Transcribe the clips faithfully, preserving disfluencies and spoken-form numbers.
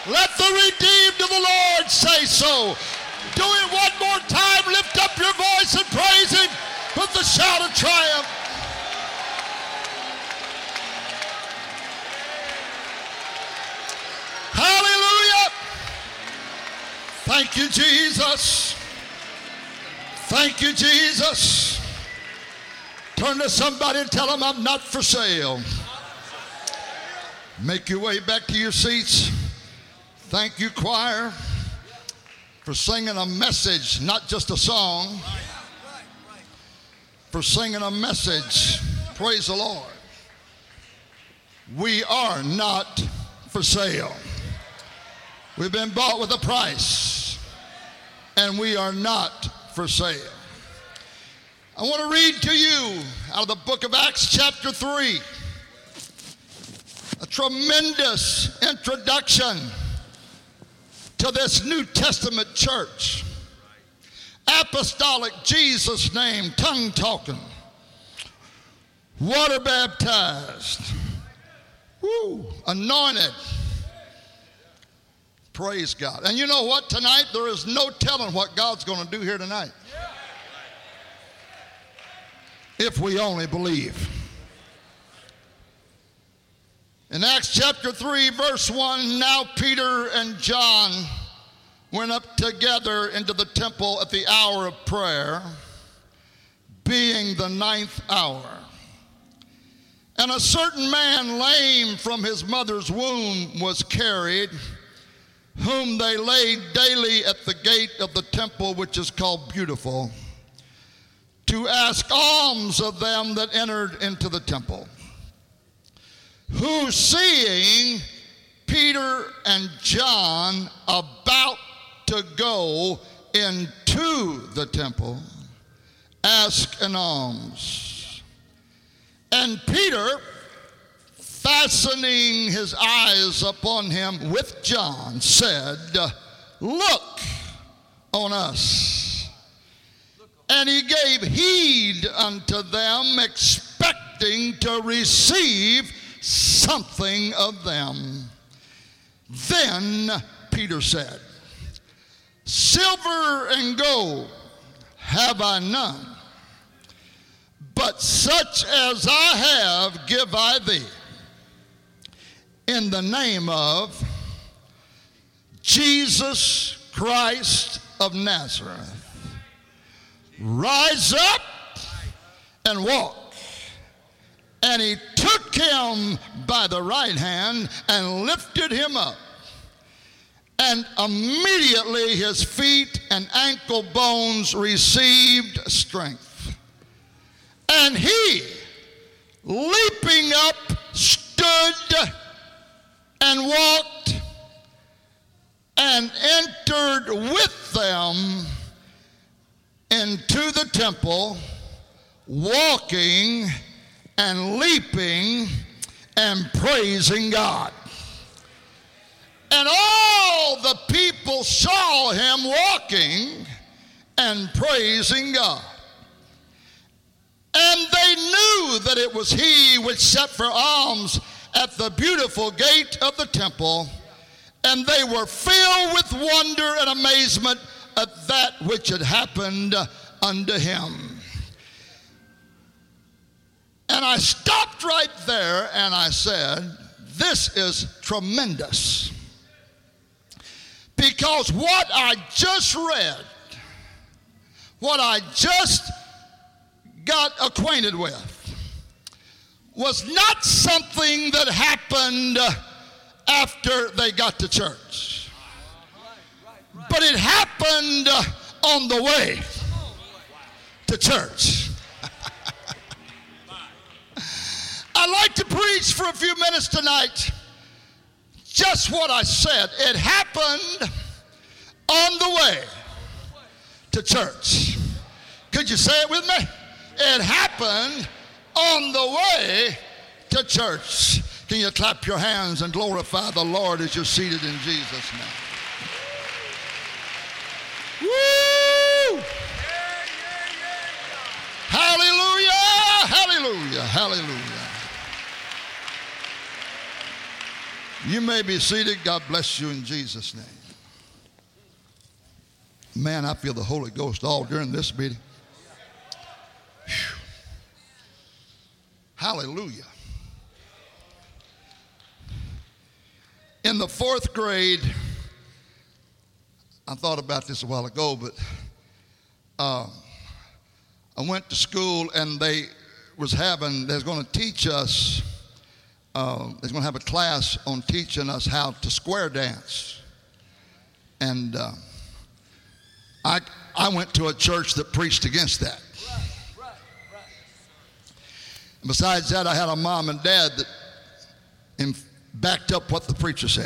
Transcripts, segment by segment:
Let the redeemed of the Lord say so. Do it one more time. Lift up your voice and praise him with the shout of triumph. Hallelujah. Thank you, Jesus. Thank you, Jesus. Turn to somebody and tell them I'm not for sale. Make your way back to your seats. Thank you, choir, for singing a message, not just a song. For singing a message. Praise the Lord. We are not for sale. We've been bought with a price, and we are not for sale. I want to read to you out of the book of Acts chapter three, a tremendous introduction to this New Testament church. Apostolic, Jesus' name, tongue-talking, water baptized, woo, anointed. Praise God. And you know what? Tonight, there is no telling what God's going to do here tonight. If we only believe. In Acts chapter three, verse one, now Peter and John went up together into the temple at the hour of prayer, being the ninth hour. And a certain man, lame from his mother's womb, was carried, whom they laid daily at the gate of the temple, which is called Beautiful, to ask alms of them that entered into the temple. Who, seeing Peter and John about to go into the temple, asked an alms. And Peter, fastening his eyes upon him with John, said, look on us. And he gave heed unto them, expecting to receive something of them. Then Peter said, silver and gold have I none, but such as I have give I thee. In the name of Jesus Christ of Nazareth, rise up and walk. And he took him by the right hand and lifted him up. And immediately his feet and ankle bones received strength. And he, leaping up, stood and walked and entered with them into the temple, walking and leaping and praising God. And all the people saw him walking and praising God. And they knew that it was he which sat for alms at the beautiful gate of the temple. And they were filled with wonder and amazement at that which had happened unto him. And I stopped right there and I said, this is tremendous. Because what I just read, what I just got acquainted with, was not something that happened after they got to church. But it happened on the way to church. I'd like to preach for a few minutes tonight just what I said. It happened on the way to church. Could you say it with me? It happened on the way to church. Can you clap your hands and glorify the Lord as you're seated in Jesus' name? Woo! Hallelujah! Hallelujah! Hallelujah! You may be seated. God bless you in Jesus' name. Man, I feel the Holy Ghost all during this meeting. Whew. Hallelujah. In the fourth grade, I thought about this a while ago, but uh, I went to school and they was having, they was going to teach us, uh, they was going to have a class on teaching us how to square dance. And uh, I, I went to a church that preached against that. Right, right, right. Besides that, I had a mom and dad that in, backed up what the preacher said.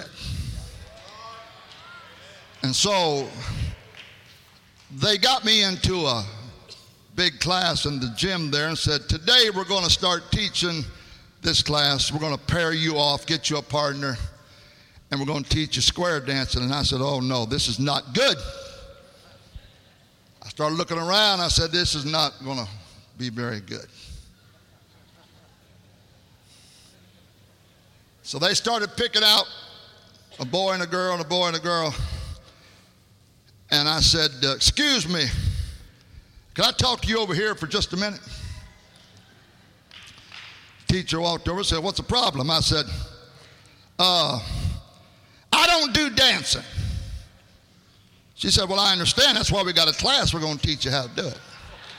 And so they got me into a big class in the gym there and said, today we're going to start teaching this class. We're going to pair you off, get you a partner, and we're going to teach you square dancing. And I said, oh no, this is not good. I started looking around. I said, this is not going to be very good. So they started picking out a boy and a girl and a boy and a girl. And I said, uh, excuse me, can I talk to you over here for just a minute? Teacher walked over and said, what's the problem? I said, uh, I don't do dancing. She said, well, I understand. That's why we got a class. We're going to teach you how to do it.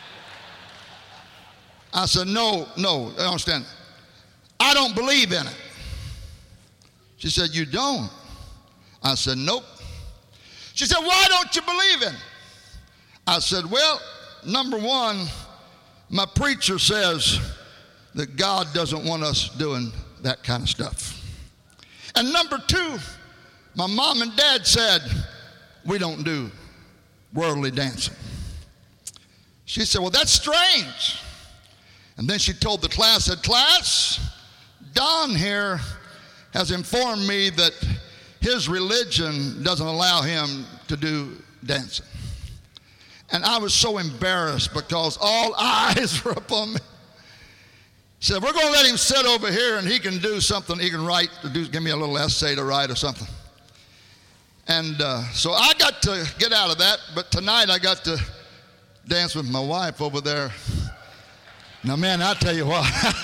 I said, no, no, I understand. I don't believe in it. She said, you don't? I said, nope. She said, why don't you believe in it? I said, well, number one, my preacher says that God doesn't want us doing that kind of stuff. And number two, my mom and dad said, we don't do worldly dancing. She said, well, that's strange. And then she told the class, said, class, Don here has informed me that his religion doesn't allow him to do dancing. And I was so embarrassed because all eyes were upon me. She said, we're going to let him sit over here and he can do something. He can write, do, give me a little essay to write or something. And uh, so I got to get out of that, but tonight I got to dance with my wife over there. Now, man, I'll tell you what.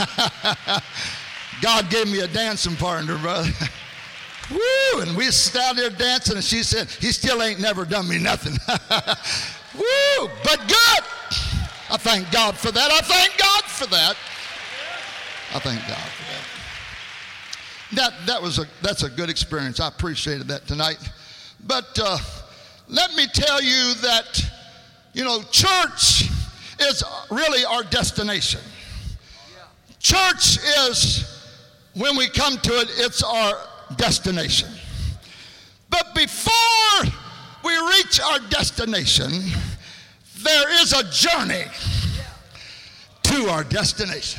God gave me a dancing partner, brother. Woo! And we sat there dancing, and she said, he still ain't never done me nothing. Woo! But good. I thank God for that. I thank God for that. I thank God for that. That, that was a, that's a good experience. I appreciated that tonight. But uh, let me tell you that, you know, church is really our destination. Church is, when we come to it, it's our destination. But before we reach our destination, there is a journey to our destination.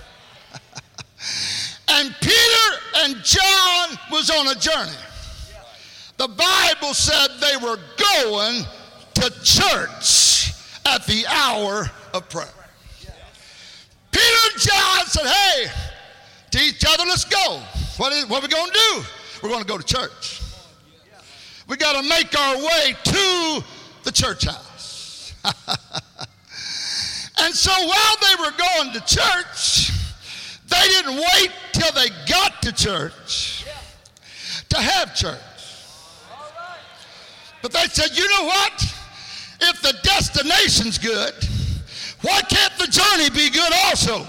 And Peter and John was on a journey. The Bible said they were going to church at the hour of prayer. Peter and John said, hey, to each other, let's go. What, is, what are we going to do? We're going to go to church. We got to make our way to the church house. And so while they were going to church, they didn't wait till they got to church to have church. But they said, you know what? If the destination's good, why can't the journey be good also?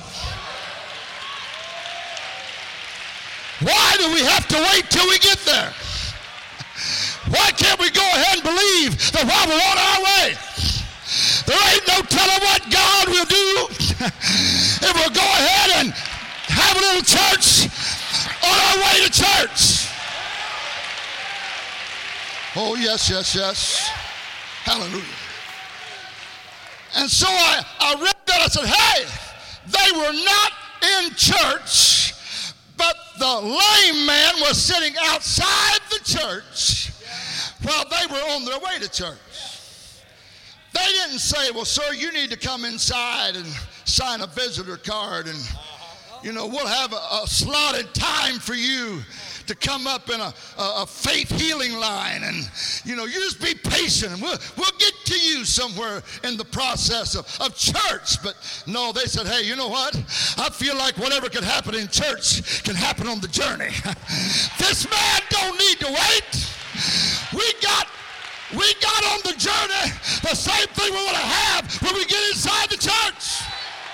Why do we have to wait till we get there? Why can't we go ahead and believe that while we're on our way, there ain't no telling what God will do if we'll go ahead and have a little church on our way to church. Oh, yes, yes, yes. Hallelujah. And so I, I read that. I said, hey, they were not in church, but the lame man was sitting outside the church while they were on their way to church. They didn't say, well, sir, you need to come inside and sign a visitor card, and, you know, we'll have a, a slotted time for you to come up in a, a, a faith healing line, and you know, you just be patient, and we'll, we'll get to you somewhere in the process of, of church. But no, they said, hey, you know what? I feel like whatever could happen in church can happen on the journey. This man don't need to wait. We got we got on the journey the same thing we want to have when we get inside the church.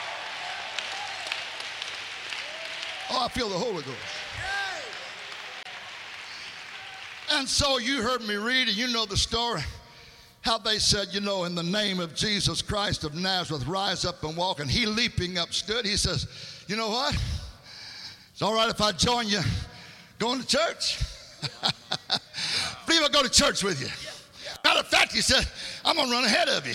Oh, I feel the Holy Ghost. And so you heard me read, and you know the story, how they said, you know, in the name of Jesus Christ of Nazareth, rise up and walk. And he leaping up stood. He says, you know what? It's all right if I join you going to church. I believe I'll go to church with you. Matter of fact, he said, I'm going to run ahead of you.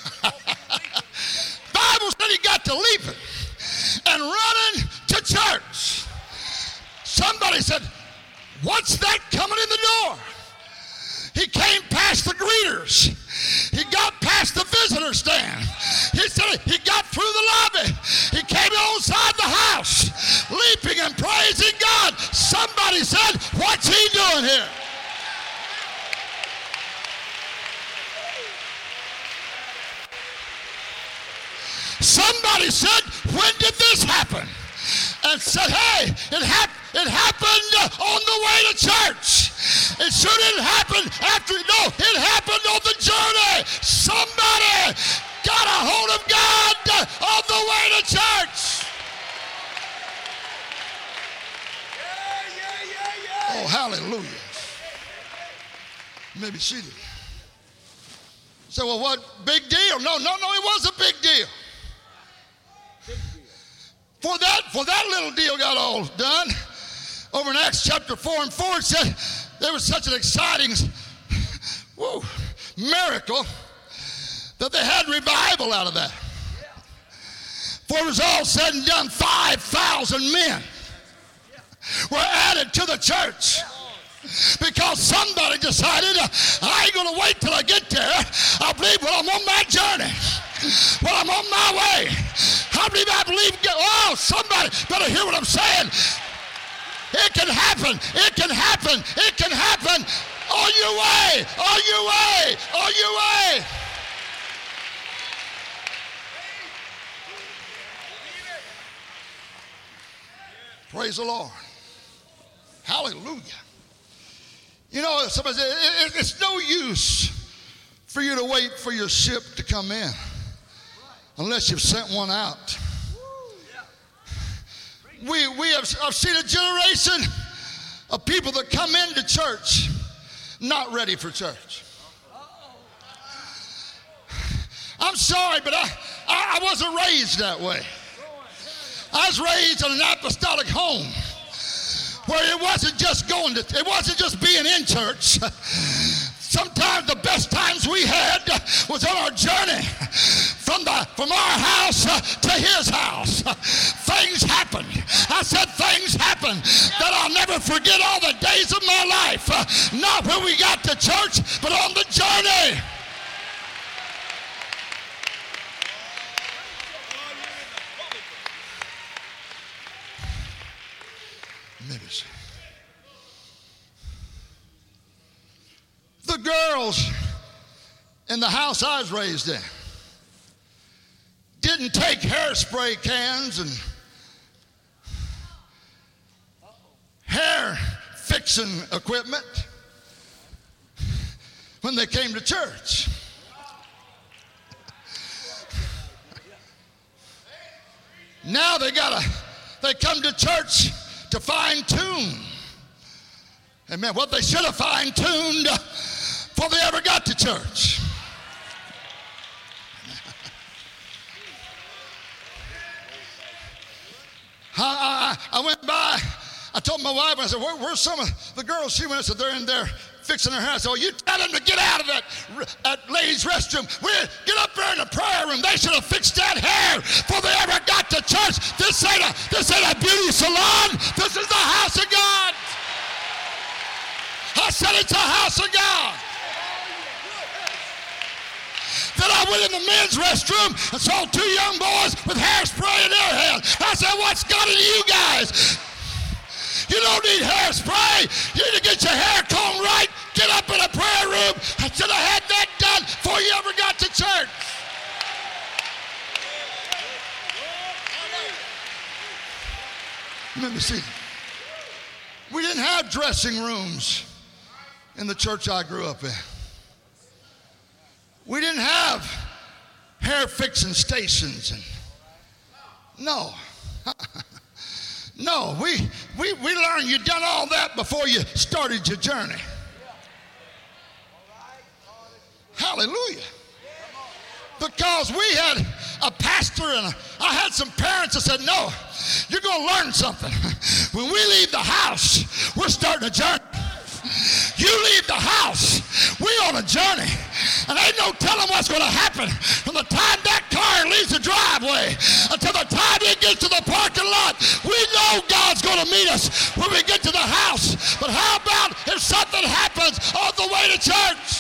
Bible said he got to leaping and running to church. Somebody said, what's that coming in the door? He came past the greeters. He got past the visitor stand. He said he got through the lobby. He came outside the house, leaping and praising God. Somebody said, what's he doing here? Somebody said, when did this happen? And said, hey, it, hap- it happened on the way to church. It shouldn't happen after, no, it happened on the journey. Somebody got a hold of God on the way to church. Yeah, yeah, yeah, yeah. Oh, hallelujah. Maybe she did. So, well, what big deal? No, no, no, it was a big deal. For that, for that little deal got all done, over in Acts chapter four and four, it said there was such an exciting whoa, miracle that they had revival out of that. For it was all said and done, five thousand men were added to the church. Because somebody decided, I ain't going to wait till I get there. I believe when I'm on my journey, when I'm on my way, I believe, I believe, oh, somebody better hear what I'm saying. It can happen. It can happen. It can happen. On your way. On your way. On your way. Praise the Lord. Hallelujah. You know, somebody said, it, it, it's no use for you to wait for your ship to come in unless you've sent one out. We, we have I've seen a generation of people that come into church not ready for church. I'm sorry, but I, I, I wasn't raised that way. I was raised in an apostolic home where it wasn't just going to, it wasn't just being in church. Sometimes the best times we had was on our journey from the from our house to his house. Things happened. I said things happened that I'll never forget all the days of my life. Not when we got to church, but on the journey. The girls in the house I was raised in didn't take hairspray cans and hair fixing equipment when they came to church. Now they gotta, they come to church to fine tune. Amen. What they should have fine tuned before they ever got to church. I, I, I went by, I told my wife, I said, Where, where's some of the girls? She went and said, they're in there fixing her hair. I said, oh, you tell them to get out of that, that ladies' restroom. We, get up there in the prayer room. They should have fixed that hair before they ever got to church. This ain't a, this ain't a beauty salon. This is the house of God. I said it's a house of God. Then I went in the men's restroom and saw two young boys with hairspray in their hand. I said, what's got into you guys? You don't need hairspray. You need to get your hair combed right. Get up in a prayer room. I should have had that done before you ever got to church. Let me see. We didn't have dressing rooms in the church I grew up in. We didn't have hair fixing stations. And no. No, we, we, we learned you done all that before you started your journey. Hallelujah. Because we had a pastor and a, I had some parents that said, no, you're going to learn something. When we leave the house, we're starting a journey. You leave the house, we on a journey. And ain't no telling what's going to happen from the time that car leaves the driveway until the time it gets to the parking lot. We know God's going to meet us when we get to the house. But how about if something happens on the way to church?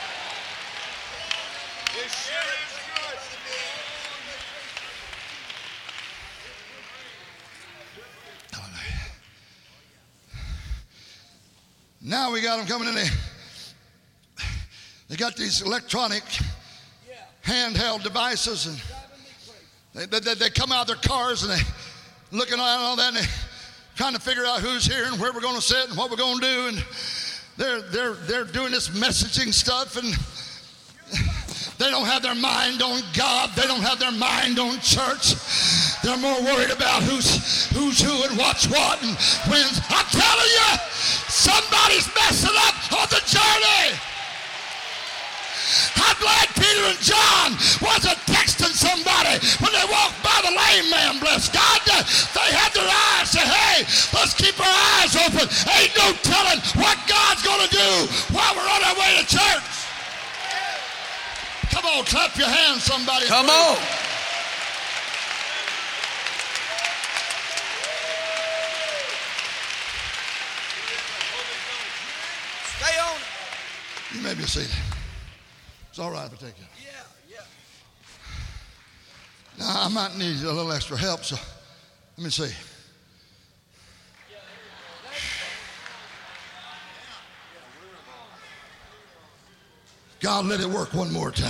Now we got them coming in. They, they got these electronic handheld devices, and they, they, they come out of their cars and they looking at all that, and they trying to figure out who's here and where we're going to sit and what we're going to do, and they're they're they're doing this messaging stuff, and they don't have their mind on God. They don't have their mind on church. They're more worried about who's who's who and what's what and when's. I'm telling you, somebody's messing up on the journey. I'm glad Peter and John wasn't texting somebody when they walked by the lame man, bless God. They had their eyes, say, hey, let's keep our eyes open. Ain't no telling what God's going to do while we're on our way to church. Come on, clap your hands, somebody. Come on. Stay on. You may be seated. It's all right if I take you. Yeah, yeah. Now, I might need a little extra help, so let me see. God, let it work one more time.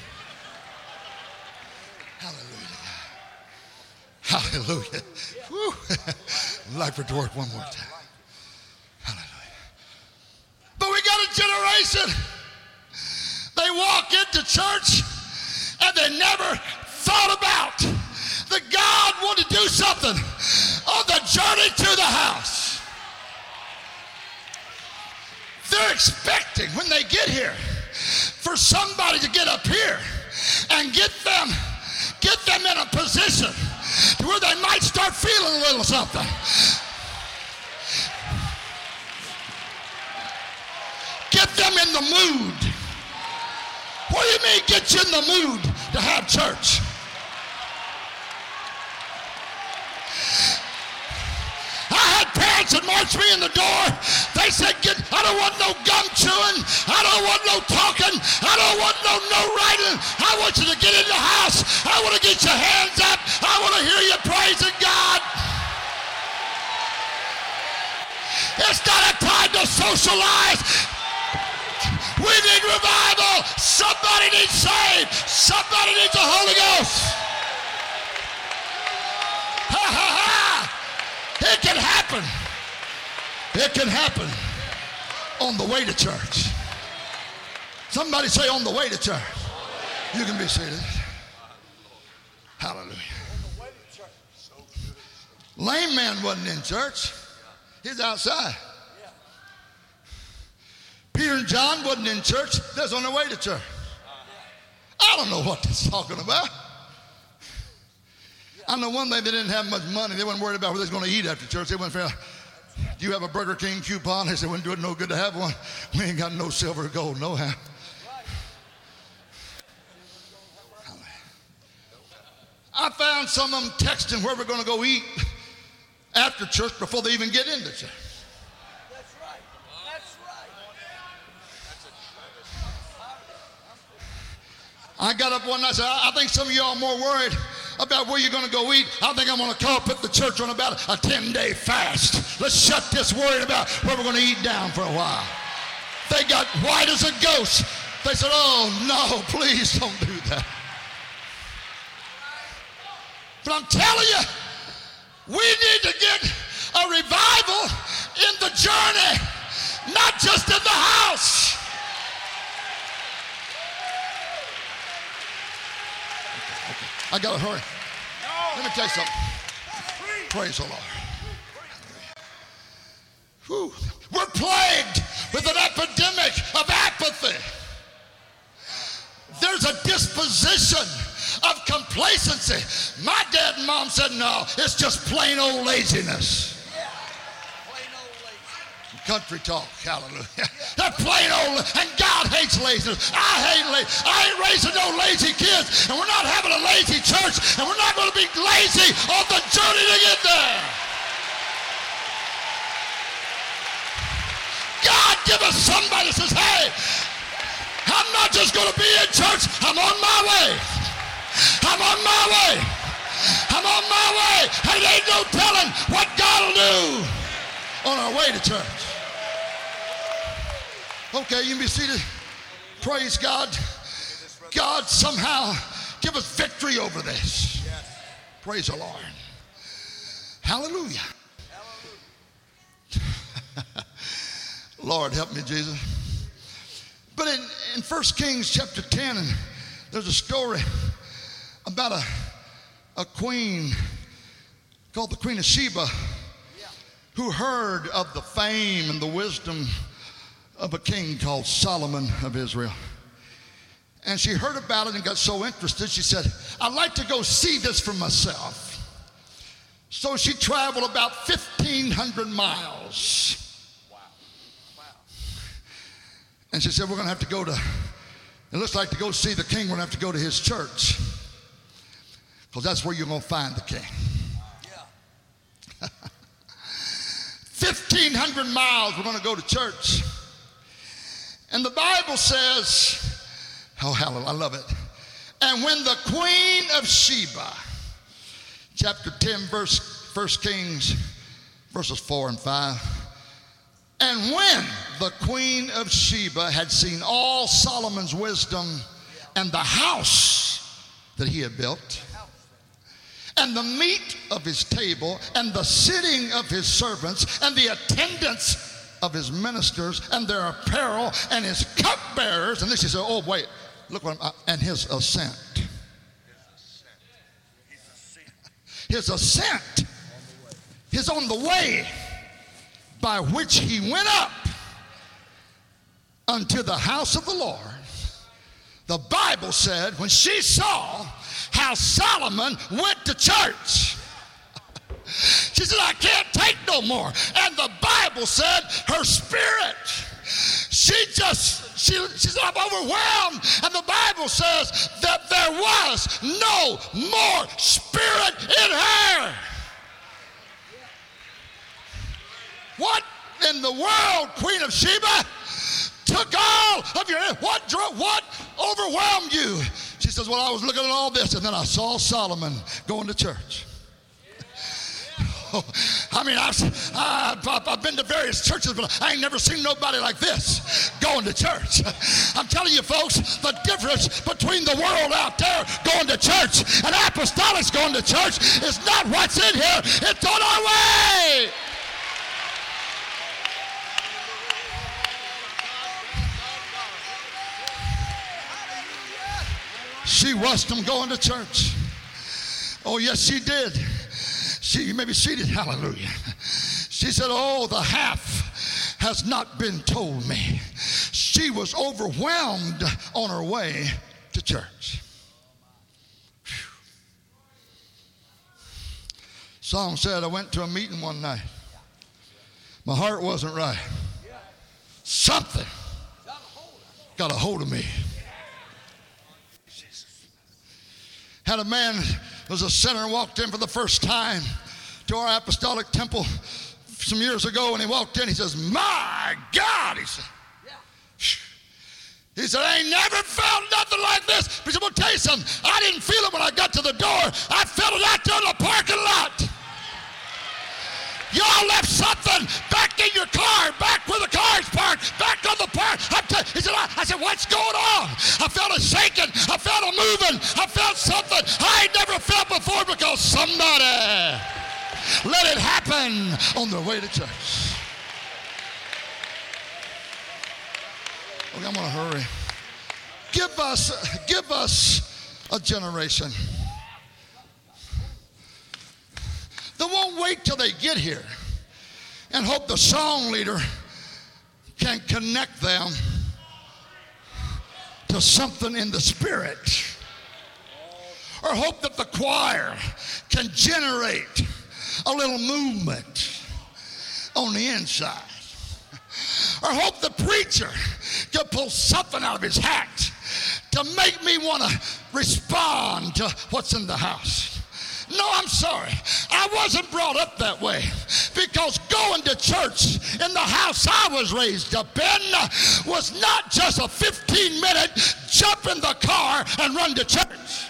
Hallelujah. Hallelujah. Woo. I'd like for it to work one more time. Hallelujah. But we got a generation. They walk into church and they never thought about that God wanted to do something on the journey to the house. They're expecting when they get here for somebody to get up here and get them, get them in a position to where they might start feeling a little something. Get them in the mood. What do you mean get you in the mood to have church? I had parents that marched me in the door. They said, get, I don't want no gum chewing. I don't want no talking. I don't want no no writing. I want you to get in the house. I want to get your hands up. I want to hear you praising God. It's not a time to socialize. We need revival. Somebody needs saved. Somebody needs the Holy Ghost. Ha ha ha. It can happen. It can happen on the way to church. Somebody say on the way to church. You can be seated. Hallelujah. Lame man wasn't in church. He's outside. Peter and John wasn't in church. They was on their way to church. I don't know what they're talking about. I know one thing, they didn't have much money. They weren't worried about what they was going to eat after church. They went for, do you have a Burger King coupon? They said, wouldn't do it no good to have one. We ain't got no silver or gold, no how. I found some of them texting where we're going to go eat after church before they even get into church. That's right. That's right. I got up one night and said, I think some of y'all are more worried about where you're going to go eat, I think I'm going to call, put the church on about a ten-day fast. Let's shut this worrying about where we're going to eat down for a while. They got white as a ghost. They said, oh, no, please don't do that. But I'm telling you, we need to get a revival in the journey, not just in the house. Okay, okay. I got to hurry. Let me tell you something. Praise the Lord. Whew. We're plagued with an epidemic of apathy. There's a disposition of complacency. My dad and mom said, no, it's just plain old laziness. Yeah. Plain old lazy. Country talk, hallelujah. That plain old, and God hates laziness. I hate laziness. I ain't raising no lazy kids, and we're not having a lazy church, and we're not going to be lazy on the journey to get there. God, give us somebody that says, hey, I'm not just going to be in church. I'm on my way. I'm on my way. I'm on my way. And there ain't no telling what God will do on our way to church. Okay, you can be seated. Praise God. God somehow give us victory over this. Praise the Lord. Hallelujah. Lord, help me, Jesus. But in, in First Kings chapter ten, and there's a story about a, a queen called the Queen of Sheba who heard of the fame and the wisdom of a king called Solomon of Israel. And she heard about it and got so interested, she said, I'd like to go see this for myself. So she traveled about fifteen hundred miles. And she said, we're going to have to go to, it looks like to go see the king, we're going to have to go to his church. Because that's where you're going to find the king. Yeah. fifteen hundred miles, we're going to go to church. And the Bible says, oh, hallelujah, I love it. And when the Queen of Sheba, chapter ten, verse, First Kings, verses four and five. And when the Queen of Sheba had seen all Solomon's wisdom and the house that he had built, and the meat of his table, and the sitting of his servants, and the attendance of his ministers, and their apparel, and his cupbearers, and this she said, oh wait, look what I'm, uh, and his ascent. His ascent is on the way by which he went up unto the house of the Lord. The Bible said when she saw how Solomon went to church, she said, I can't take no more. And the Bible said her spirit, she just, she, she said, I'm overwhelmed. And the Bible says that there was no more spirit in her. What in the world, Queen of Sheba, took all of your, what drove, what overwhelmed you? She says, well, I was looking at all this, and then I saw Solomon going to church. Oh, I mean, I've, I've, I've been to various churches, but I ain't never seen nobody like this going to church. I'm telling you, folks, the difference between the world out there going to church and apostolics going to church is not what's in here. It's on our way. She watched them going to church. Oh, yes, she did. She, you may be seated, hallelujah. She said, oh, the half has not been told me. She was overwhelmed on her way to church. Whew. Song said, I went to a meeting one night. My heart wasn't right. Something got a hold of me. Had a man, was a sinner, walked in for the first time to our apostolic temple some years ago, and he walked in, he says, my God, he said. He said, I ain't never felt nothing like this. But I'm going to tell you something. I didn't feel it when I got to the door. I felt it out there in the parking lot. Y'all left something back in your car, back where the car's parked, back on the park. I'm t- he said, I, I said, what's going on? I felt it shaking. I felt it moving. I felt something I ain't never felt before because somebody let it happen on their way to church. Okay, I'm going to hurry. Give us, give us a generation that won't wait till they get here and hope the song leader can connect them to something in the spirit, or hope that the choir can generate a little movement on the inside, or hope the preacher can pull something out of his hat to make me want to respond to what's in the house. No, I'm sorry. I wasn't brought up that way, because going to church in the house I was raised up in was not just a fifteen minute jump in the car and run to church.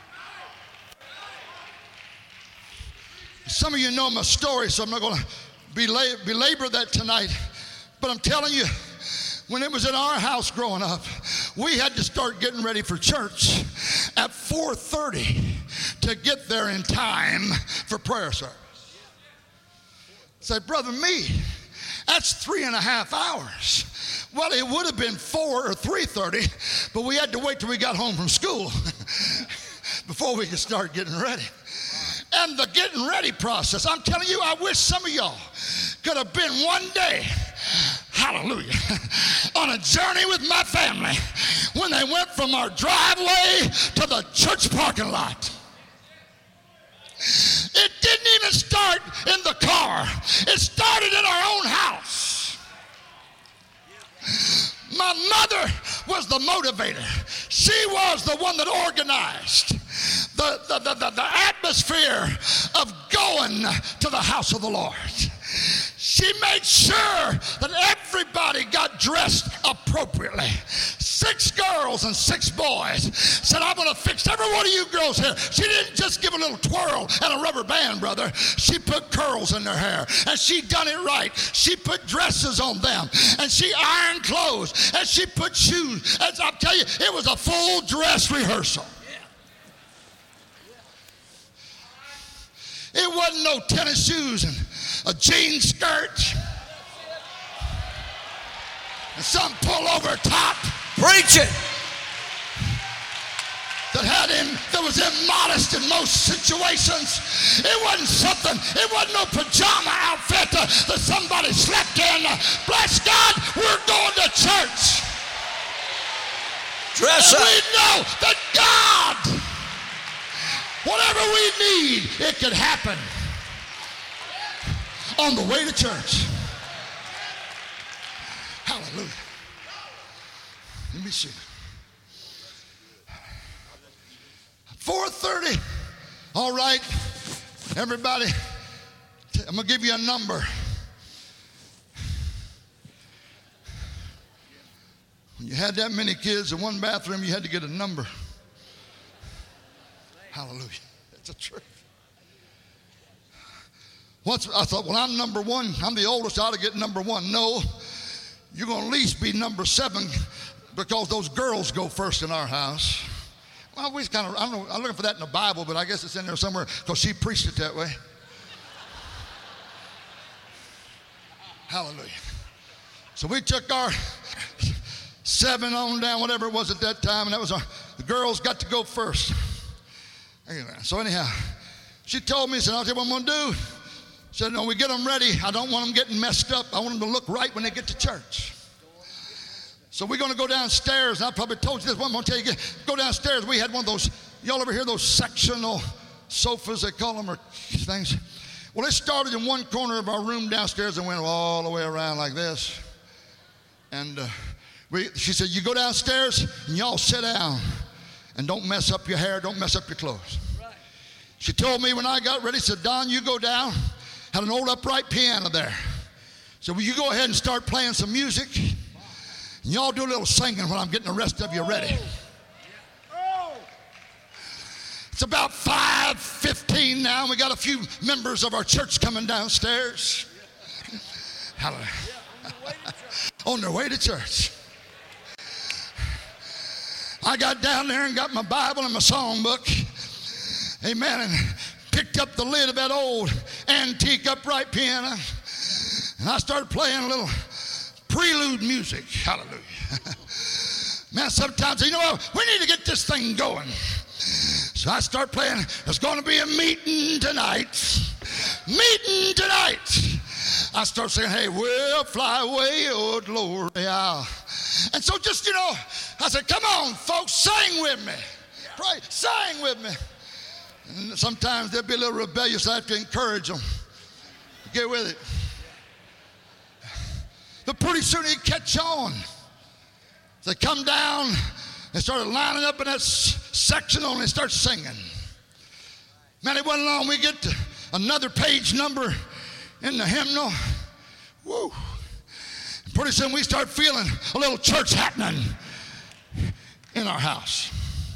Some of you know my story, so I'm not going to belab- belabor that tonight. But I'm telling you, when it was in our house growing up, we had to start getting ready for church at four thirty to get there in time for prayer service. Say, Brother Me, that's three and a half hours. Well, it would have been four or three thirty, but we had to wait till we got home from school before we could start getting ready. And the getting ready process, I'm telling you, I wish some of y'all could have been one day, hallelujah, on a journey with my family when they went from our driveway to the church parking lot. It didn't even start in the car. It started in our own house. My mother was the motivator. She was the one that organized the, the, the, the, the atmosphere of going to the house of the Lord. She made sure that everybody got dressed appropriately. Six girls and six boys said, I'm going to fix every one of you girls' hair. She didn't just give a little twirl and a rubber band, brother. She put curls in their hair, and she done it right. She put dresses on them, and she ironed clothes, and she put shoes. And I'll tell you, it was a full dress rehearsal. It wasn't no tennis shoes and a jean skirt and some pullover top. Preach it. That had him, that was immodest in most situations. It wasn't something, it wasn't no pajama outfit uh, that somebody slept in. Bless God, we're going to church. Dress and up. we know that God, whatever we need, it could happen on the way to church. Hallelujah. Let me see. four thirty. All right, everybody, I'm going to give you a number. When you had that many kids in one bathroom, you had to get a number. Hallelujah. That's the truth. Once I thought, well, I'm number one. I'm the oldest. I ought to get number one. No, you're going to at least be number seven, because those girls go first in our house. Well, I always kind of, I don't know, I'm looking for that in the Bible, but I guess it's in there somewhere because she preached it that way. Hallelujah. So we took our seven on down, whatever it was at that time, and that was our, the girls got to go first. So anyhow, she told me, said, I'll tell you what I'm going to do. She said, no, we get them ready. I don't want them getting messed up. I want them to look right when they get to church. So we're going to go downstairs, and I probably told you this one, I'm going to tell you again. Go downstairs. We had one of those, y'all ever hear those sectional sofas, they call them, or things? Well, it started in one corner of our room downstairs and went all the way around like this. And uh, we, she said, you go downstairs, and y'all sit down, and don't mess up your hair, don't mess up your clothes. Right. She told me when I got ready, said, Don, you go down. Had an old upright piano there. So will you go ahead and start playing some music? And y'all do a little singing while I'm getting the rest of you ready. It's about five fifteen now, and we got a few members of our church coming downstairs. Hallelujah. On their way to church. I got down there and got my Bible and my songbook. Amen. And picked up the lid of that old antique upright piano. And I started playing a little prelude music. Hallelujah. Man, sometimes, you know what? We need to get this thing going. So I start playing. There's going to be a meeting tonight. Meeting tonight. I start saying, hey, we'll fly away, oh glory. Yeah. And so just, you know, I said, come on, folks, sing with me. Pray, sing with me. And sometimes they'll be a little rebellious. I have to encourage them. Get with it. But pretty soon he'd catch on. They come down and started lining up in that section on and start singing. Man, it wasn't long. We get to another page number in the hymnal. Woo. And pretty soon we start feeling a little church happening in our house.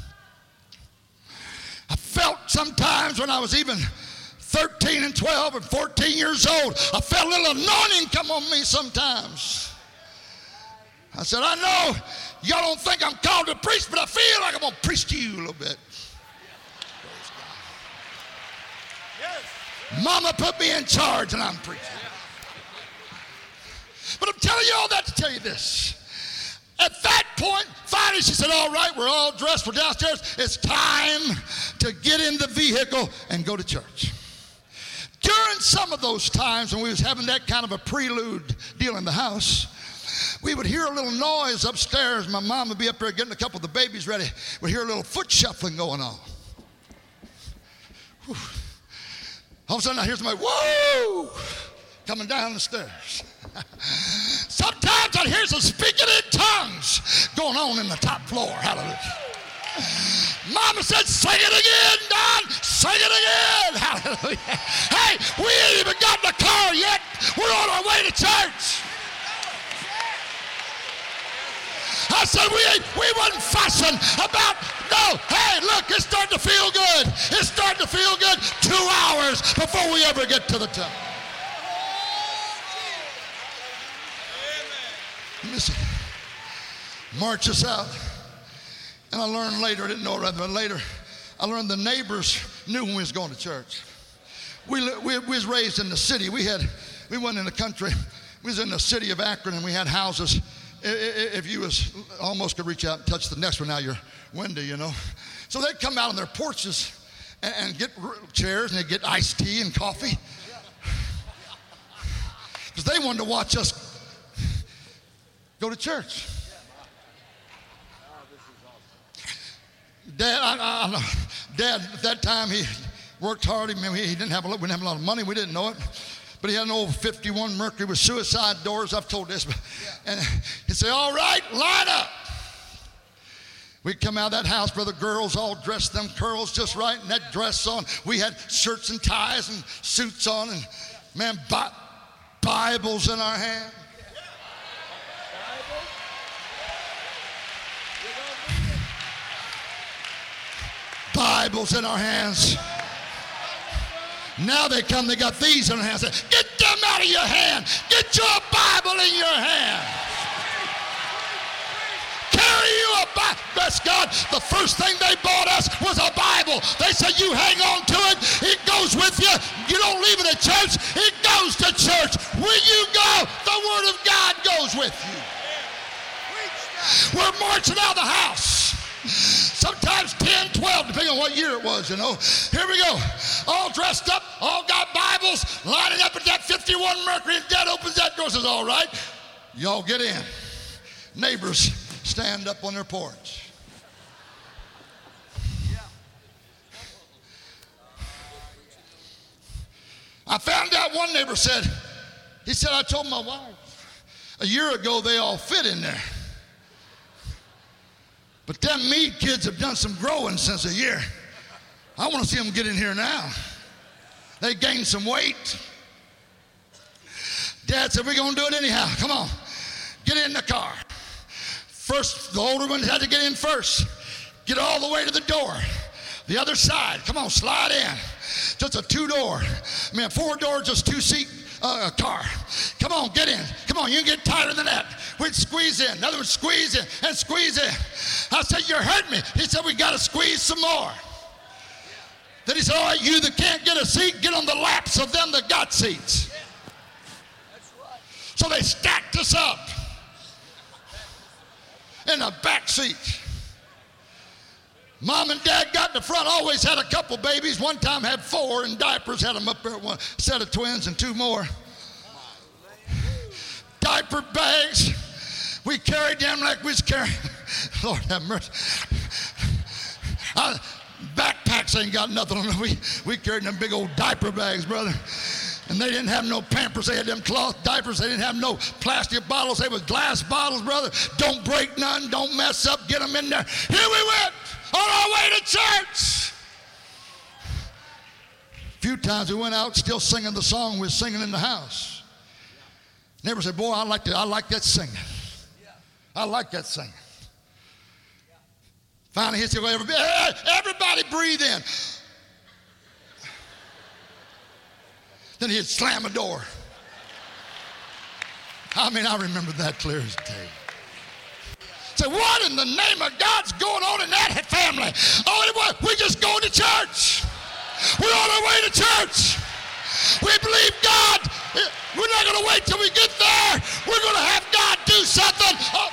I felt sometimes when I was even thirteen and twelve and fourteen years old, I felt a little anointing come on me sometimes. I said, I know y'all don't think I'm called to preach, but I feel like I'm going to preach to you a little bit. Yes. Mama put me in charge and I'm preaching. But I'm telling you all that to tell you this. At that point, finally she said, all right, we're all dressed, we're downstairs. It's time to get in the vehicle and go to church. During some of those times when we was having that kind of a prelude deal in the house, we would hear a little noise upstairs. My mom would be up there getting a couple of the babies ready. We'd hear a little foot shuffling going on. Whew. All of a sudden I hear somebody, whoa, coming down the stairs. Sometimes I'd hear some speaking in tongues going on in the top floor. Hallelujah. Mama said, sing it again, Don. Sing it again. Hallelujah. Hey, we ain't even got in the car yet. We're on our way to church. I said, we ain't, we wasn't fussing about, no, hey, look, it's starting to feel good. It's starting to feel good two hours before we ever get to the temple. Listen, march us out. And I learned later, I didn't know it, but later, I learned the neighbors knew when we was going to church. We, we, we was raised in the city. We had, we went in the country. We was in the city of Akron, and we had houses. If you was almost could reach out and touch the next one out your window, you know. So they'd come out on their porches and, and get chairs, and they'd get iced tea and coffee. Because they wanted to watch us go to church. Dad, I, I, I, Dad, at that time, he worked hard. He, he didn't have a, we didn't have a lot of money. We didn't know it. But he had an old fifty-one Mercury with suicide doors. I've told this. But, and he'd say, all right, line up. We'd come out of that house, brother, girls all dressed, them curls just right, and that dress on. We had shirts and ties and suits on, and, man, bi- Bibles in our hand. Bibles in our hands. Now they come, they got these in their hands. Get them out of your hand. Get your Bible in your hand. Carry you a Bible. Bless God, the first thing they bought us was a Bible. They said, you hang on to it. It goes with you. You don't leave it at church. It goes to church. Where you go, the Word of God goes with you. We're marching out of the house. Sometimes ten, twelve, depending on what year it was, you know. Here we go. All dressed up, all got Bibles, lining up at that fifty-one Mercury, and Dad opens that door and says, all right, y'all get in. Neighbors stand up on their porch. I found out one neighbor said, he said, I told my wife, a year ago they all fit in there. But them Meade kids have done some growing since a year. I want to see them get in here now. They gained some weight. Dad said, we're going to do it anyhow. Come on. Get in the car. First, the older one had to get in first. Get all the way to the door. The other side. Come on, slide in. Just a two-door. I mean, a four-door, just two-seat uh, car. Come on, get in. Come on, you can get tighter than that. We'd squeeze in. Another one, squeeze in and squeeze in. I said, you hurt me. He said, we got to squeeze some more. Then he said, all right, you that can't get a seat, get on the laps of them that got seats. So they stacked us up in the back seat. Mom and Dad got in the front, always had a couple babies. One time had four in diapers, had them up there, one set of twins and two more. Diaper bags, we carried them like we was carrying. Lord have mercy. I, backpacks ain't got nothing on them. We, we carried them big old diaper bags, brother. And they didn't have no Pampers. They had them cloth diapers. They didn't have no plastic bottles. They was glass bottles, brother. Don't break none. Don't mess up. Get them in there. Here we went on our way to church. A few times we went out still singing the song we were singing in the house. Neighbor said, boy, I like that. I like that singing. I like that singing. Finally, he said, well, everybody, everybody breathe in. Then he'd slam a door. I mean, I remember that clear as day. Say, what in the name of God's going on in that family? Oh, it was, we just going to church. We're on our way to church. We believe God. We're not going to wait till we get there. We're going to have God do something. Oh.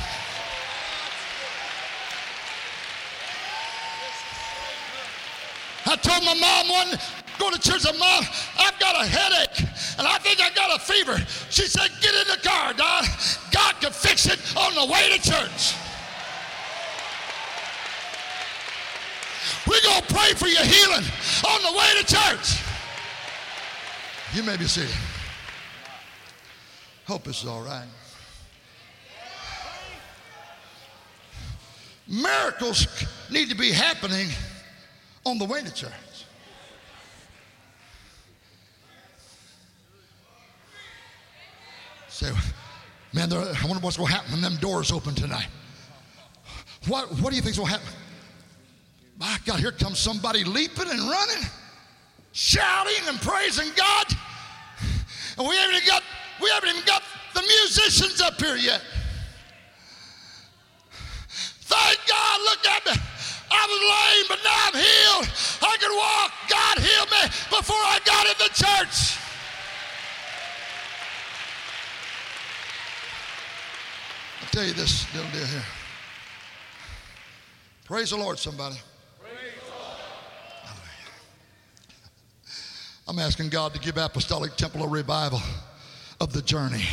I told my mom one, go to church, and Mom, I've got a headache, and I think I got a fever. She said, get in the car, Don. God can fix it on the way to church. We're going to pray for your healing on the way to church. You may be seated. Hope this is all right. Miracles need to be happening on the way to church. Say, man, I wonder what's going to happen when them doors open tonight. What, what do you think's going to happen? My God, here comes somebody leaping and running, shouting and praising God. And we haven't even got, we haven't even got the musicians up here yet. Thank God, look at me. I was lame, but now I'm healed. I can walk. God healed me before I got in the church. I'll tell you this little deal here. Praise the Lord, somebody. Praise the Lord. I'm asking God to give Apostolic Temple a revival of the journey.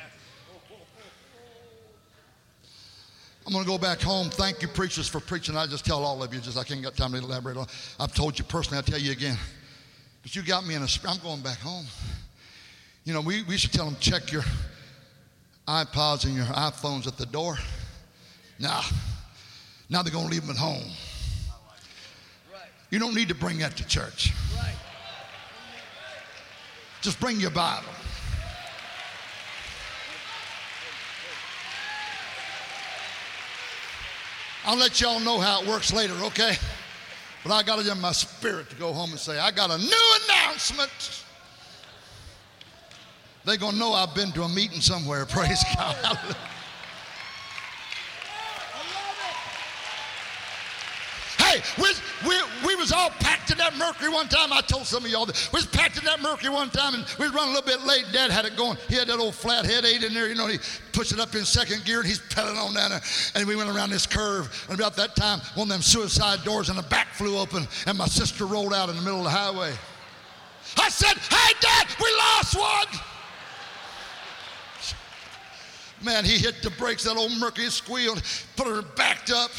I'm going to go back home. Thank you, preachers, for preaching. I just tell all of you, just I can't got time to elaborate on. I've told you personally. I'll tell you again. But you got me in a. I'm going back home. You know, we, we should tell them, check your iPods and your iPhones at the door. Nah. Now they're going to leave them at home. You don't need to bring that to church. Just bring your Bible. I'll let y'all know how it works later, okay? But I got it in my spirit to go home and say, I got a new announcement. They're going to know I've been to a meeting somewhere. Praise God. Hey, we, we, we was all packed in that Mercury one time. I told some of y'all that. We was packed in that Mercury one time, and we was running a little bit late. Dad had it going. He had that old flathead eight in there. You know, he pushed it up in second gear, and he's pedaling on down there. And we went around this curve, and about that time, one of them suicide doors in the back flew open, and my sister rolled out in the middle of the highway. I said, hey, Dad, we lost one. Man, he hit the brakes. That old Mercury squealed, put her backed up.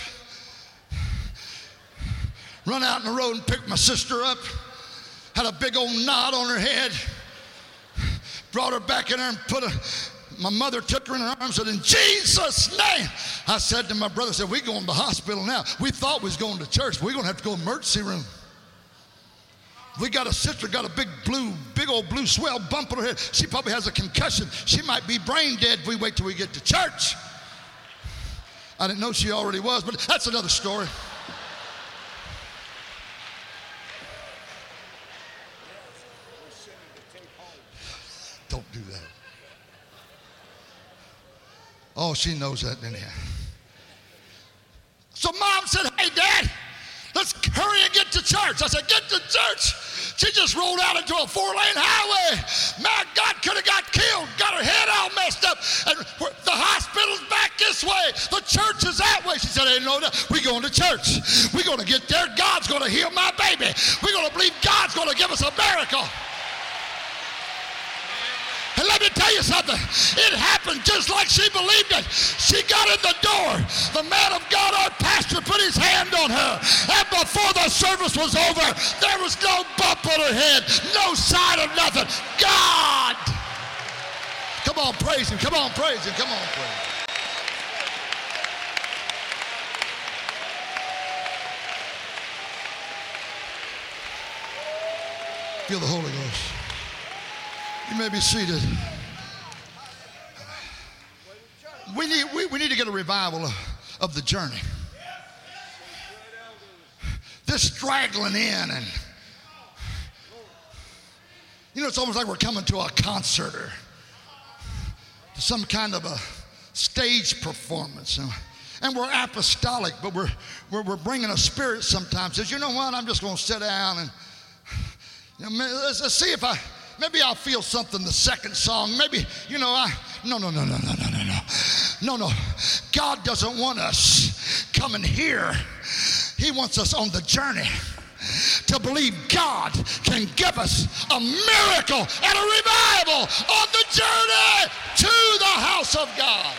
Run out in the road and picked my sister up. Had a big old knot on her head. Brought her back in there and put her. My mother took her in her arms and said, in Jesus' name. I said to my brother, I said, we're going to the hospital now. We thought we was going to church. We're going to have to go to the emergency room. We got a sister, got a big blue, big old blue swell bump on her head. She probably has a concussion. She might be brain dead if we wait till we get to church. I didn't know she already was, but that's another story. Don't do that. Oh, she knows that anyhow. So mom said, hey, Dad, let's hurry and get to church. I said, get to church. She just rolled out into a four-lane highway. My God, could have got killed, got her head all messed up. And the hospital's back this way. The church is that way. She said, hey, no, no, we're going to church. We're going to get there. God's going to heal my baby. We're going to believe God's going to give us a miracle. And let me tell you something. It happened just like she believed it. She got in the door. The man of God, our pastor, put his hand on her. And before the service was over, there was no bump on her head, no sign of nothing. God. Come on, praise him. Come on, praise him. Come on, praise him. Feel the Holy Ghost. You may be seated. We need, we, we need to get a revival of, of the journey. This straggling in and, you know, it's almost like we're coming to a concert or to some kind of a stage performance. And, and we're apostolic, but we're, we're, we're bringing a spirit sometimes. Says, you know what, I'm just going to sit down and, you know, let's, let's see if I... Maybe I'll feel something the second song. Maybe, you know, I, no, no, no, no, no, no, no, no. No, no. God doesn't want us coming here. He wants us on the journey to believe God can give us a miracle and a revival on the journey to the house of God.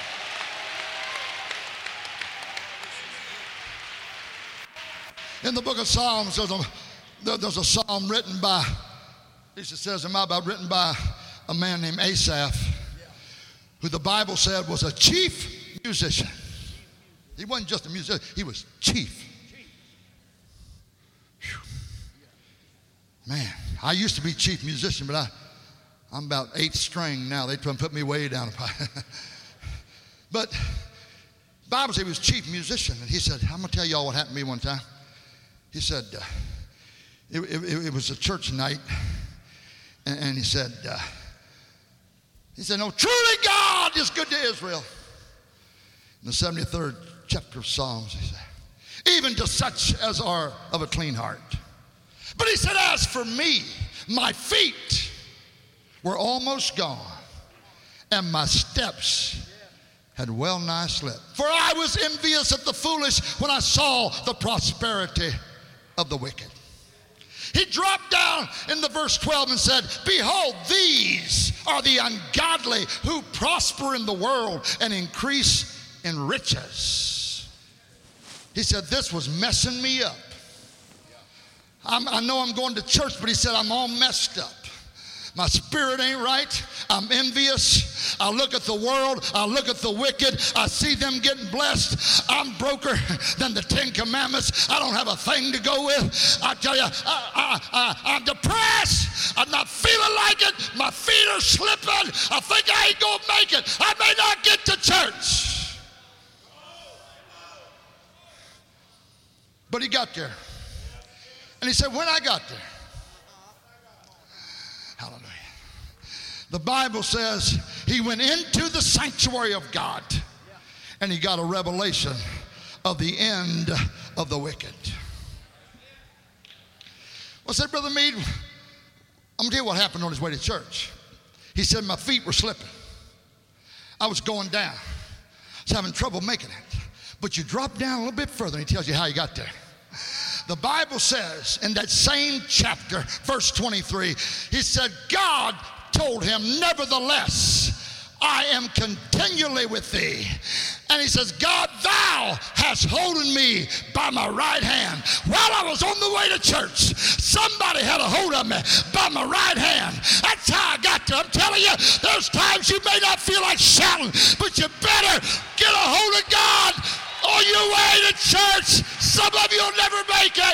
In the book of Psalms, there's a, there's a psalm written by It says in my Bible, written by a man named Asaph, who the Bible said was a chief musician. He wasn't just a musician, he was chief. Whew. Man, I used to be chief musician, but I, I'm about eighth string now. They put me way down. But the Bible said he was chief musician, and he said, I'm going to tell y'all what happened to me one time. He said, uh, it, it, it was a church night. And he said, uh, he said, no, truly God is good to Israel. In the seventy-third chapter of Psalms, he said, even to such as are of a clean heart. But he said, as for me, my feet were almost gone, and my steps had well nigh slipped. For I was envious at the foolish when I saw the prosperity of the wicked. He dropped down in the verse twelve and said, behold, these are the ungodly who prosper in the world and increase in riches. He said, this was messing me up. I'm, I know I'm going to church, but he said, I'm all messed up. My spirit ain't right. I'm envious. I look at the world. I look at the wicked. I see them getting blessed. I'm broker than the Ten Commandments. I don't have a thing to go with. I tell you, I, I, I, I'm depressed. I'm not feeling like it. My feet are slipping. I think I ain't going to make it. I may not get to church. But he got there. And he said, when I got there, hallelujah. The Bible says he went into the sanctuary of God and he got a revelation of the end of the wicked. Well, I said, Brother Meade, I'm going to tell you what happened on his way to church. He said, my feet were slipping. I was going down. I was having trouble making it. But you drop down a little bit further and he tells you how you got there. The Bible says in that same chapter, verse twenty-three, he said, God told him, nevertheless, I am continually with thee. And he says, God, thou hast holden me by my right hand. While I was on the way to church, somebody had a hold of me by my right hand. That's how I got there. I'm telling you, there's times you may not feel like shouting, but you better get a hold of God on your way to church. Some of you will never make it.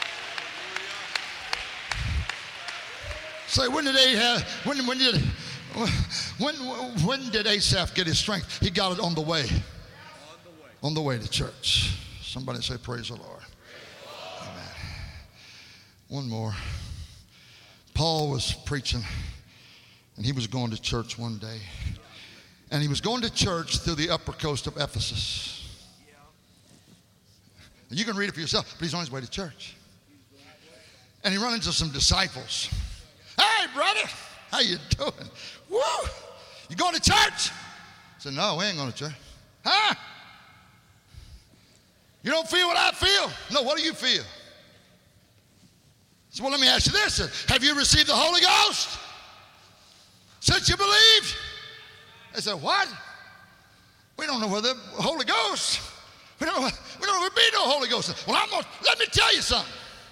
Say, when did they have, when, when did, When, when did Asaph get his strength? He got it on the way. On the way. On the way to church. Somebody say, praise the Lord. Amen. One more. Paul was preaching, and he was going to church one day. And he was going to church through the upper coast of Ephesus. And you can read it for yourself, but he's on his way to church. And he ran into some disciples. Hey, brother, how you doing? Woo! You going to church? I said, no, we ain't going to church. Huh? You don't feel what I feel? No, what do you feel? So, well, let me ask you this. Have you received the Holy Ghost since you believed? They said, what? We don't know whether the Holy Ghost. We don't know, we don't know if there be no Holy Ghost. Well, I'm gonna, let me tell you something.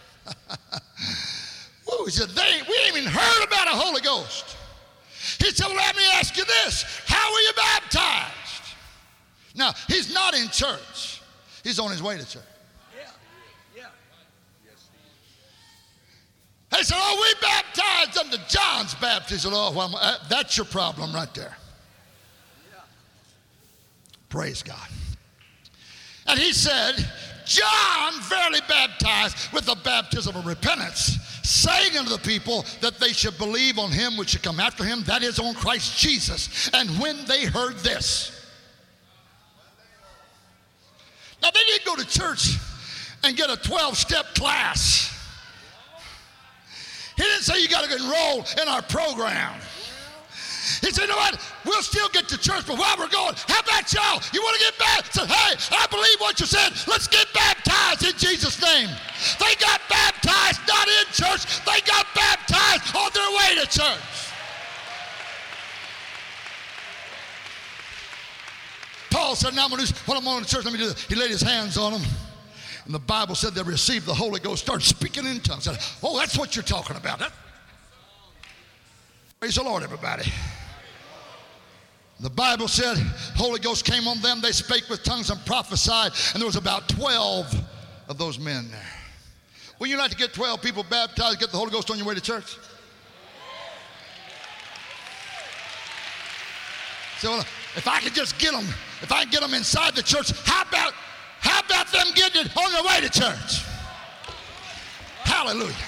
Woo, he said, they, we ain't even heard about a Holy Ghost. He said, well, let me ask you this. How were you baptized? Now, he's not in church. He's on his way to church. Yeah. Yeah. They said, oh, we baptized under John's baptism. Oh, well, uh, that's your problem right there. Yeah. Praise God. And he said, John verily baptized with the baptism of repentance, saying unto the people that they should believe on him which should come after him, that is, on Christ Jesus. And when they heard this, now they didn't go to church and get a twelve-step class. He didn't say you got to enroll in our program. He said, you know what? We'll still get to church, but while we're going, how about y'all? You want to get baptized? Said, hey, I believe what you said. Let's get baptized in Jesus' name. They got baptized not in church. They got baptized on their way to church. Paul said, now I'm going to do what I'm going to church. Let me do this. He laid his hands on them. And the Bible said they received the Holy Ghost, started speaking in tongues. Said, oh, that's what you're talking about. That, praise the Lord, everybody. The Bible said, Holy Ghost came on them. They spake with tongues and prophesied. And there was about twelve of those men there. Would you like to get twelve people baptized, get the Holy Ghost on your way to church? So, well, if I could just get them, if I can get them inside the church, how about, how about them getting it on their way to church? Hallelujah.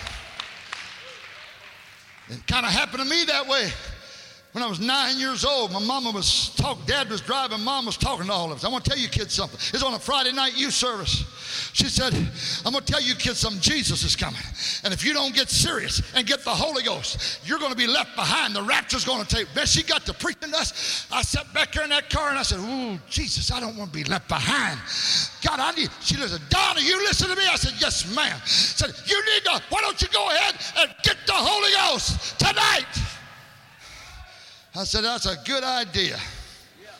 It kind of happened to me that way. When I was nine years old, my mama was talking, dad was driving, mom was talking to all of us. I want to tell you kids something. It's on a Friday night youth service. She said, I'm going to tell you kids something. Jesus is coming. And if you don't get serious and get the Holy Ghost, you're going to be left behind. The rapture's going to take. Man, she got to preaching to us. I sat back there in that car and I said, ooh, Jesus, I don't want to be left behind. God, I need. She said, Donna, you listen to me? I said, yes, ma'am. Said, you need to, why don't you go ahead and get the Holy Ghost tonight? I said, that's a good idea. Yeah.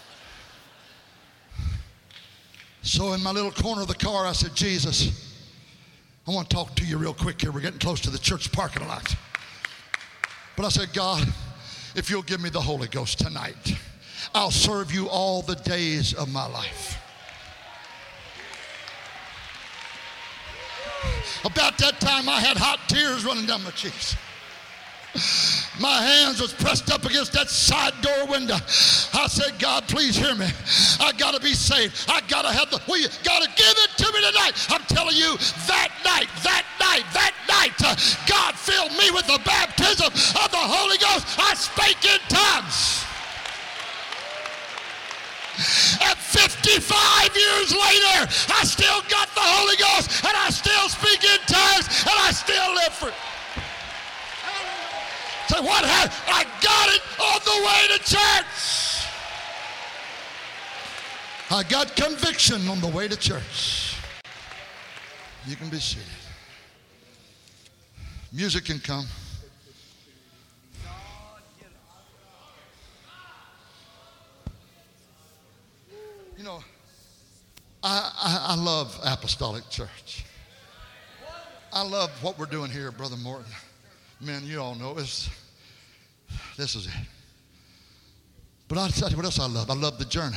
So in my little corner of the car, I said, Jesus, I want to talk to you real quick here. We're getting close to the church parking lot. But I said, God, if you'll give me the Holy Ghost tonight, I'll serve you all the days of my life. About that time, I had hot tears running down my cheeks. My hands was pressed up against that side door window. I said, God, please hear me. I got to be saved. I got to have the, well, you got to give it to me tonight. I'm telling you, that night, that night, that night, uh, God filled me with the baptism of the Holy Ghost. I spake in tongues. And fifty-five years later, I still got the Holy Ghost, and I still speak in tongues, and I still live for it. So what happened? I got it on the way to church. I got conviction on the way to church. You can be seated. Music can come. You know, I, I, I love Apostolic Church. I love what we're doing here, Brother Morton. Man, you all know it's, this is it. But I'll tell you what else I love. I love the journey.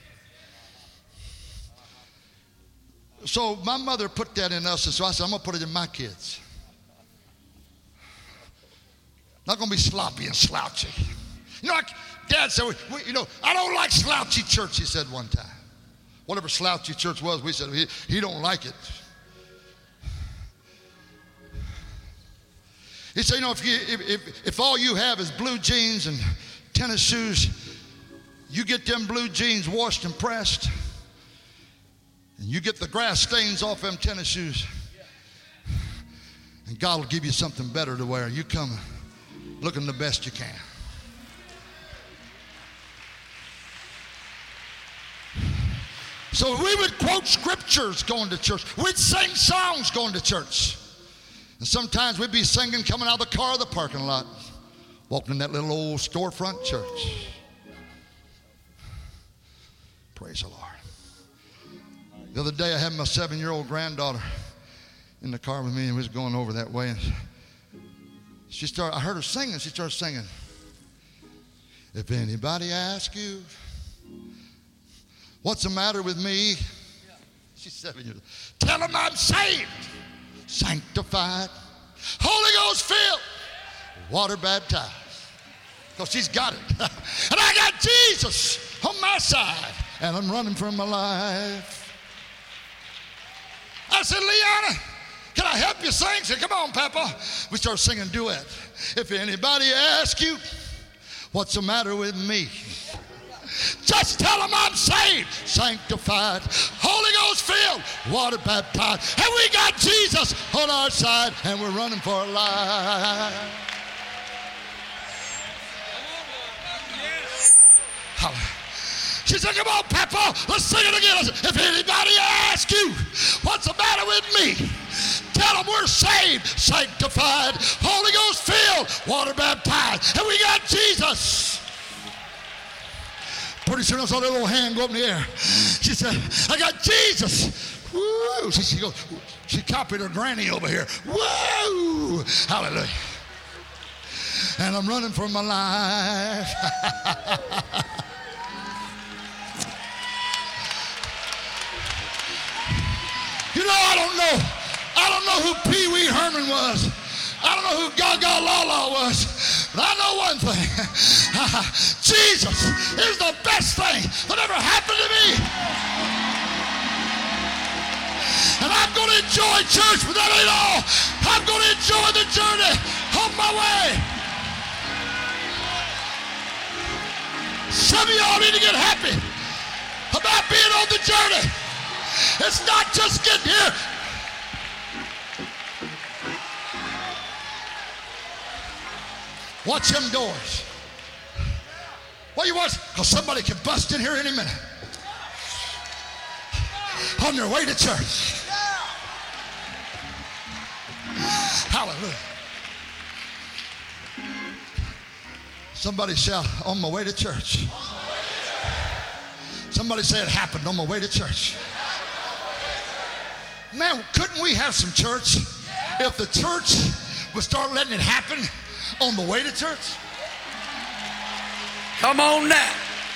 So my mother put that in us, and so I said, I'm going to put it in my kids. Not going to be sloppy and slouchy. You know, like Dad said, we, we, you know, I don't like slouchy church, he said one time. Whatever slouchy church was, we said, he, he don't like it. He said, you know, if, you, if, if, if all you have is blue jeans and tennis shoes, you get them blue jeans washed and pressed, and you get the grass stains off them tennis shoes, and God will give you something better to wear. You come looking the best you can. So we would quote scriptures going to church. We'd sing songs going to church. And sometimes we'd be singing coming out of the car of the parking lot, walking in that little old storefront church. Praise the Lord. The other day I had my seven-year-old granddaughter in the car with me, and we was going over that way. And she started, I heard her singing. She started singing, if anybody asks you, what's the matter with me? She's seven years old. Tell them I'm saved, sanctified, Holy Ghost filled, water baptized. Because she's got it. And I got Jesus on my side, and I'm running for my life. I said, Leanna, can I help you sing? She said, come on, Papa. We started singing a duet. If anybody asks you, what's the matter with me? Just tell them I'm saved, sanctified, Holy Ghost filled, water baptized. And we got Jesus on our side, and we're running for our life. Hallelujah. She said, come on, Papa, let's sing it again. I said, if anybody asks you, what's the matter with me? Tell them we're saved, sanctified, Holy Ghost filled, water baptized, and we got Jesus. Pretty soon I saw that little hand go up in the air. She said, I got Jesus. Woo. So she goes, she copied her granny over here. Woo. Hallelujah. And I'm running for my life. You know, I don't know. I don't know who Pee Wee Herman was. I don't know who Gaga Lala was. But I know one thing. Jesus is the best thing that ever happened to me. And I'm going to enjoy church, but that ain't all. I'm going to enjoy the journey on my way. Some of y'all need to get happy about being on the journey. It's not just getting here. Watch them doors. Why you watch? Because somebody can bust in here any minute. On their way to church. Hallelujah. Somebody shout, on my way to church. Somebody say it happened on my way to church. Man, couldn't we have some church if the church would start letting it happen on the way to church? Come on now.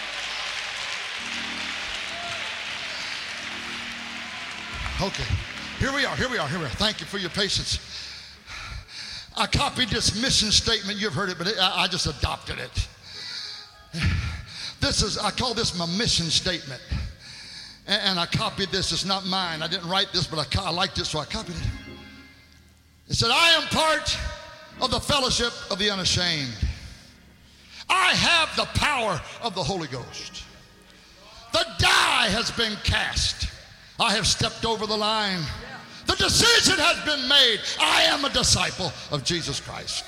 Okay, here we are, here we are, here we are. Thank you for your patience. I copied this mission statement. You've heard it, but it, I, I just adopted it. This is, I call this my mission statement. And, and I copied this. It's not mine. I didn't write this, but I, I liked it, so I copied it. It said, I am part of the fellowship of the unashamed. I have the power of the Holy Ghost. The die has been cast. I have stepped over the line. The decision has been made. I am a disciple of Jesus Christ.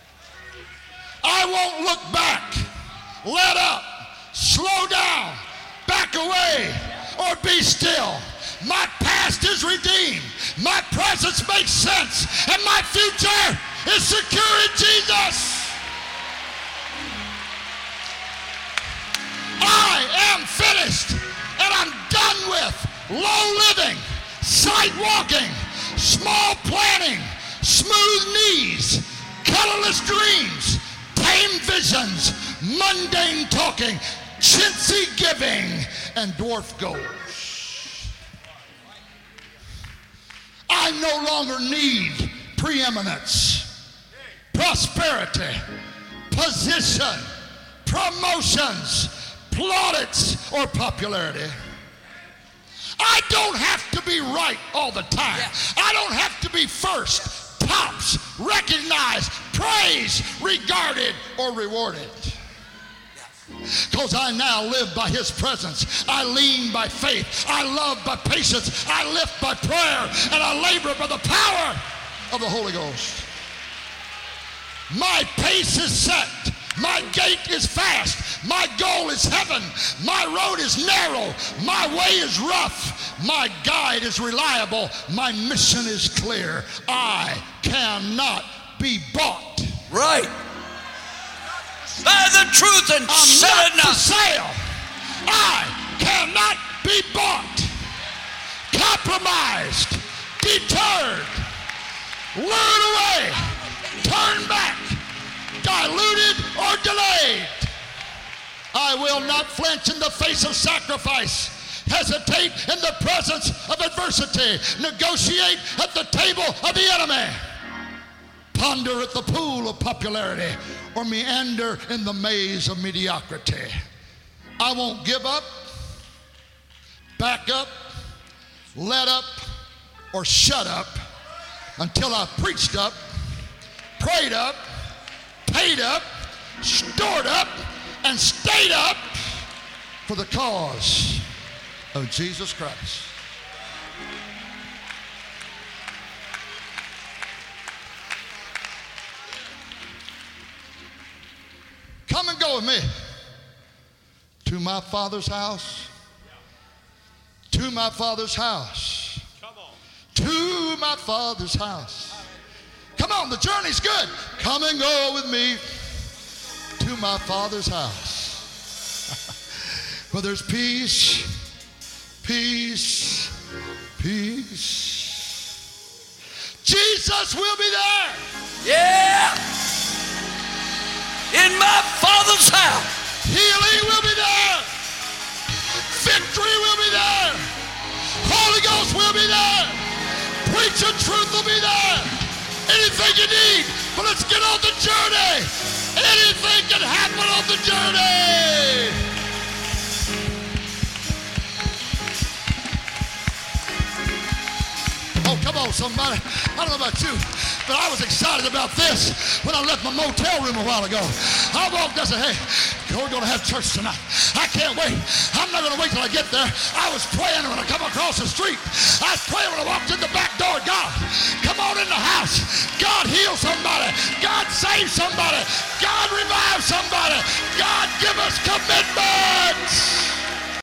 I won't look back, let up, slow down, back away, or be still. My past is redeemed. My presence makes sense. And my future is secure in Jesus. I am finished, and I'm done with low living, sight walking, small planning, smooth knees, colorless dreams, tame visions, mundane talking, chintzy giving, and dwarf goals. I no longer need preeminence, prosperity, position, promotions, plaudits, or popularity. I don't have to be right all the time. Yeah. I don't have to be first, tops, recognized, praised, regarded, or rewarded. Because I now live by his presence. I lean by faith. I love by patience. I lift by prayer. And I labor by the power of the Holy Ghost. My pace is set. My gait is fast. My goal is heaven. My road is narrow. My way is rough. My guide is reliable. My mission is clear. I cannot be bought. Right. By the truth and I'm sell not it not. for sale. I cannot be bought, compromised, deterred, lured away, turned back, diluted, or delayed. I will not flinch in the face of sacrifice, hesitate in the presence of adversity, negotiate at the table of the enemy, ponder at the pool of popularity, or meander in the maze of mediocrity. I won't give up, back up, let up, or shut up until I've preached up, prayed up, paid up, stored up, and stayed up for the cause of Jesus Christ. Come and go with me to my Father's house. To my Father's house. Come on. To my Father's house. Come on, the journey's good. Come and go with me to my Father's house. Where there's peace, peace, peace. Jesus will be there. Yeah. In my Father's house. Healing will be there. Victory will be there. Holy Ghost will be there. Preaching truth will be there. Anything you need, but let's get on the journey. Anything can happen on the journey. Oh, come on, somebody. I don't know about you, but I was excited about this when I left my motel room a while ago. I walked up and said, hey, we're going to have church tonight. I can't wait. I'm not going to wait till I get there. I was praying when I come across the street. I was praying when I walked in the back door. God, come on in the house. God, heal somebody. God, save somebody. God, revive somebody. God, give us commitments.